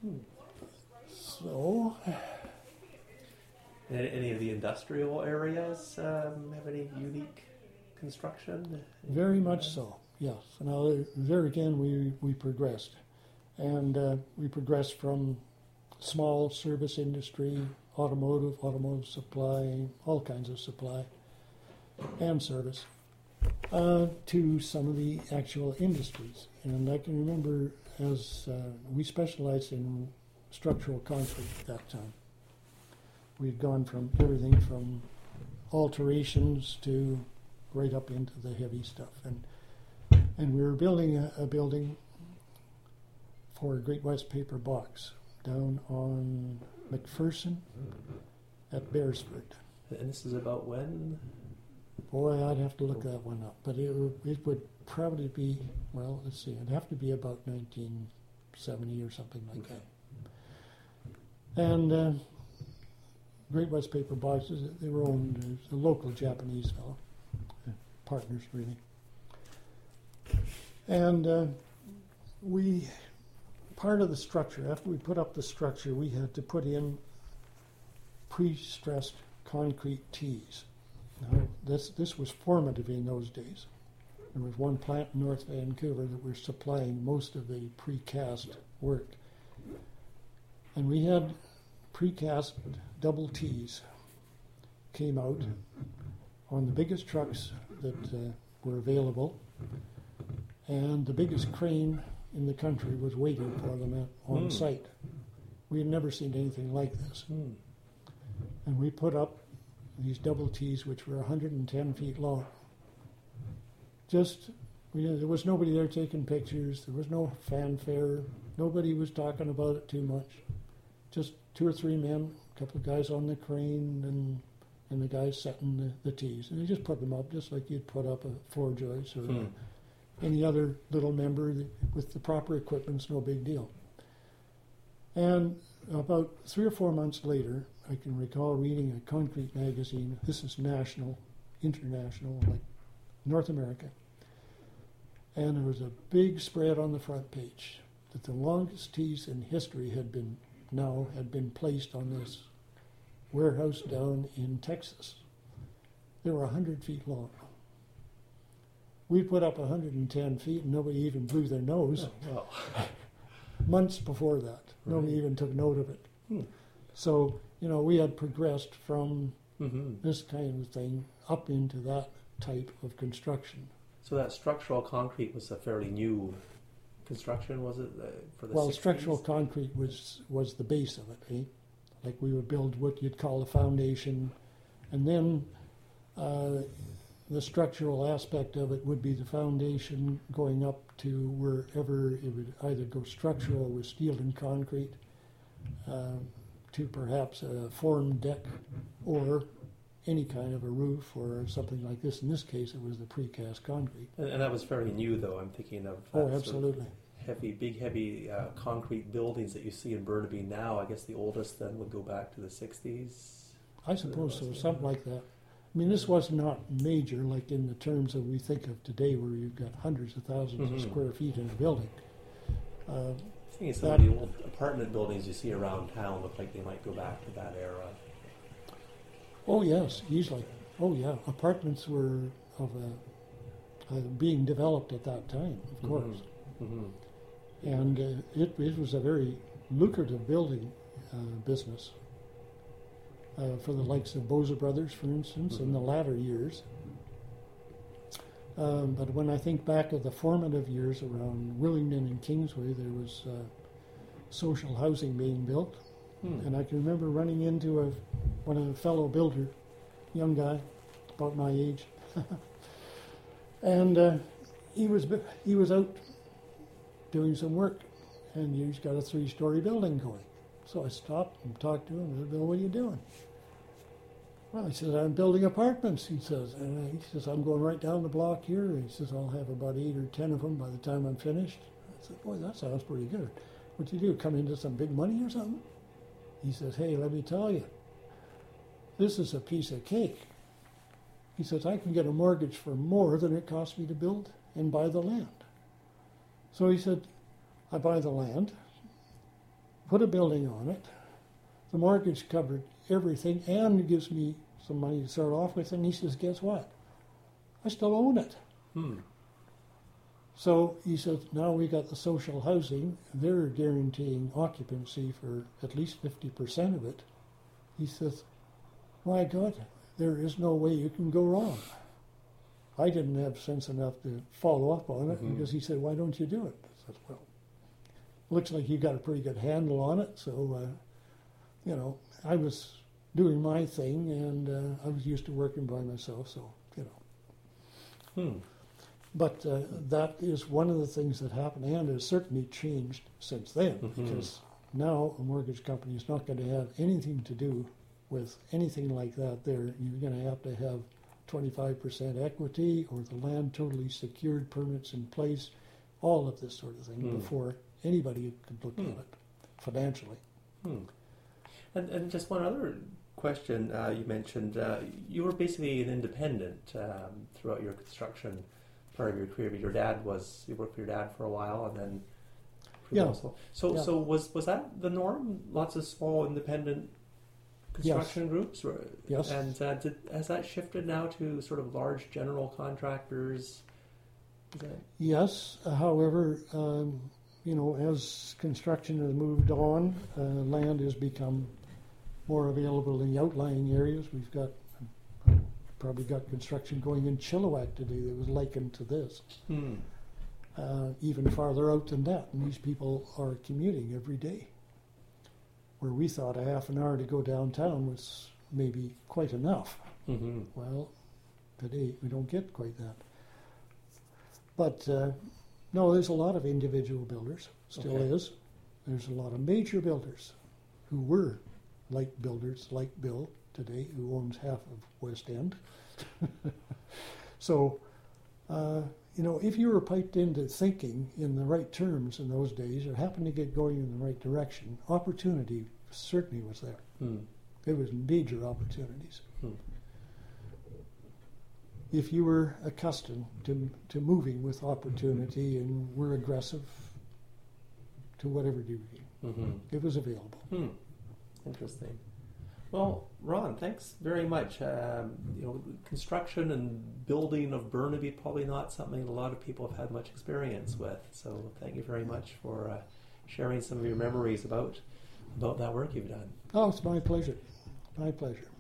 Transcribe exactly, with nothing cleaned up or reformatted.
Hmm. So, And any of the industrial areas um, have any unique construction? very much so, yes. Now, there again, we, we progressed. And uh, we progressed from small service industry, automotive, automotive supply, all kinds of supply and service, uh, to some of the actual industries. And I can remember as uh, we specialized in structural concrete at that time. We'd gone from everything from alterations to right up into the heavy stuff. And and we were building a, a building for Great West Paper Box down on McPherson at Beresford. And this is about when? Boy, I'd have to look that one up. But it, would- it would probably be, well, let's see, it'd have to be about nineteen seventy or something like Okay. that. And uh, Great West Paper Boxes, they were owned, uh, a local Japanese fellow, uh, partners really. And uh, we, part of the structure, after we put up the structure, we had to put in pre-stressed concrete tees. Now, this, this was formative in those days. There was one plant in North Vancouver that was supplying most of the precast work. And we had precast double T's came out on the biggest trucks that uh, were available, and the biggest crane in the country was waiting for them at, on Mm. site. We had never seen anything like this. Hmm. And we put up these double T's, which were one hundred ten feet long. Just, we, there was nobody there taking pictures. There was no fanfare. Nobody was talking about it too much. Just two or three men, a couple of guys on the crane, and and the guys setting the, the T's. And they just put them up just like you'd put up a floor joist or Hmm. any other little member that, with the proper equipment. It's no big deal. And about three or four months later, I can recall reading a concrete magazine. This is national, international, like North America. And there was a big spread on the front page that the longest T's in history had been now had been placed on this warehouse down in Texas. They were one hundred feet long. We put up one hundred ten feet and nobody even blew their nose. Oh, well. Months before that, nobody Right. even took note of it. Hmm. So, you know, we had progressed from Mm-hmm. this kind of thing up into that type of construction. So that structural concrete was a fairly new construction, was it, uh, for the Well, sixties? structural concrete was was the base of it, eh? Like we would build what you'd call a foundation, and then uh, the structural aspect of it would be the foundation going up to wherever it would either go structural with steel and concrete, uh, to perhaps a form deck or any kind of a roof or something like this. In this case, it was the precast concrete. And, and that was fairly new, though. I'm thinking of Oh, that sort of absolutely. heavy, big, heavy uh, concrete buildings that you see in Burnaby now. I guess the oldest then would go back to the sixties. I suppose so, something like that. I mean, this was not major, like in the terms that we think of today, where you've got hundreds of thousands Mhm. of square feet in a building. Uh, I think some That- of the old apartment buildings you see around town look like they might go back to that era. oh yes, easily. Oh yeah, apartments were of a, uh, being developed at that time, of course, Mm-hmm. and uh, it, it was a very lucrative building uh, business uh, for the likes of Boza Brothers, for instance, in the latter years. Um, but when I think back of the formative years around Willingdon and Kingsway, there was uh, social housing being built. Hmm. And I can remember running into a, one of the fellow builder, young guy, about my age. and uh, he was he was out doing some work, and he's got a three-story building going. So I stopped and talked to him. I said, "Bill, what are you doing?" Well, he says, "I'm building apartments," he says. And he says, "I'm going right down the block here." He says, "I'll have about eight or ten of them by the time I'm finished." I said, "Boy, that sounds pretty good. What you do, come into some big money or something?" He says, "Hey, let me tell you, this is a piece of cake." He says, "I can get a mortgage for more than it cost me to build and buy the land." So he said, "I buy the land, put a building on it. The mortgage covered everything and gives me some money to start off with. And he says, guess what? I still own it. Hmm. So he says, now we got the social housing. They're guaranteeing occupancy for at least fifty percent of it. He says, my God, there is no way you can go wrong. I didn't have sense enough to follow up on it mm-hmm. because he said, why don't you do it? I said, well, looks like you got a pretty good handle on it. So, uh, you know, I was doing my thing, and uh, I was used to working by myself, so, you know. Hmm. But uh, that is one of the things that happened, and has certainly changed since then, mm-hmm. because now a mortgage company is not going to have anything to do with anything like that there. You're going to have to have twenty-five percent equity or the land totally secured, permits in place, all of this sort of thing mm. before anybody could look mm. at it financially. Hmm. And, and just one other question, uh, you mentioned uh, you were basically an independent um, throughout your construction part of your career. But your dad was, you worked for your dad for a while, and then yeah. also. So, yeah. so was was that the norm? Lots of small independent construction yes. groups? Or, yes. And uh, did, has that shifted now to sort of large general contractors? Is that... Yes. Uh, however, um, you know, as construction has moved on, uh, land has become more available in the outlying areas. We've got uh, probably got construction going in Chilliwack today that was likened to this. Hmm. Uh, even farther out than that, and these people are commuting every day. Where we thought a half an hour to go downtown was maybe quite enough. Mm-hmm. Well, today we don't get quite that. But uh, no, there's a lot of individual builders, still okay. is. There's a lot of major builders who were like builders like Bill today, who owns half of West End. So, uh, you know, if you were piped into thinking in the right terms in those days, or happened to get going in the right direction, opportunity certainly was there. Hmm. There was major opportunities. Hmm. If you were accustomed to to moving with opportunity mm-hmm. and were aggressive to whatever degree, mm-hmm. it was available. Hmm. Interesting. Well, Ron, thanks very much. Um, you know, construction and building of Burnaby, probably not something a lot of people have had much experience with. So thank you very much for uh, sharing some of your memories about about that work you've done. Oh, it's my pleasure. My pleasure.